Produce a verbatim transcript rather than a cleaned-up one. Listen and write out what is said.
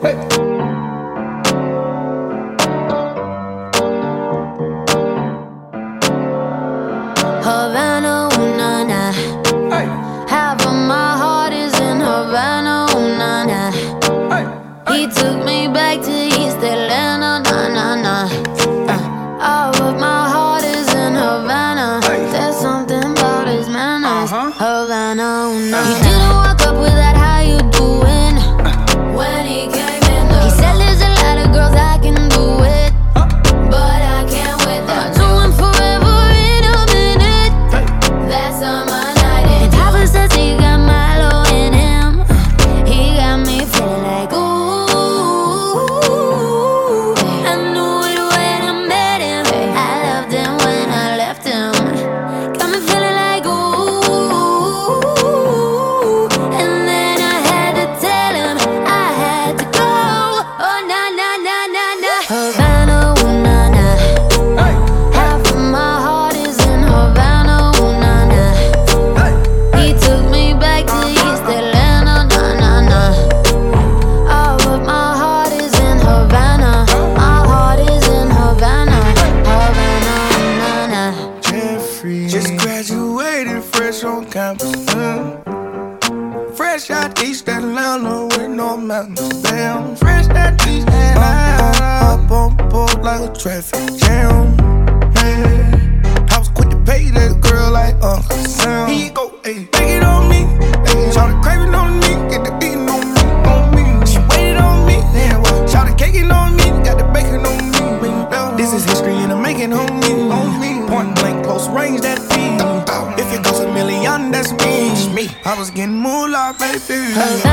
Havana, ooh, nah, nah. Hey. Half of my heart is in Havana, ooh, nah, nah. Hey. Hey. He took me back to East Atlanta, nah, nah, nah. Uh, all of my heart is in Havana. Hey. There's something about his manners, uh-huh. Havana, ooh, nah, nah. He didn't walk up with that, how you doing? Uh. When he came in the He said there's a lot of girls I can do it, huh? But I can't without you. Doing forever. That's on my night. And Papa says he got Milo in him. He got me feeling like ooh. I knew it when I met him. I loved him when I left him. Got me feeling like ooh. And then I had to tell him I had to go. Oh na na na na na. Havana, ooh na na. Half of my heart is in Havana. On campus, mm. Fresh out East Atlanta with no mountains, damn. Fresh out East Atlanta, up on board like a traffic jam, man. I was quick to pay that girl like Uncle Sam. Here you go, ayy, take it on me, ayy. Shout craving on me, get the beating on me, on me. She waited on me, damn. Well, shout the caking on me, got the bacon on me. This is history and I'm making on me, on me. Point blank, close range, that feed. If it goes a million, that's me. me. I was getting moolah, baby.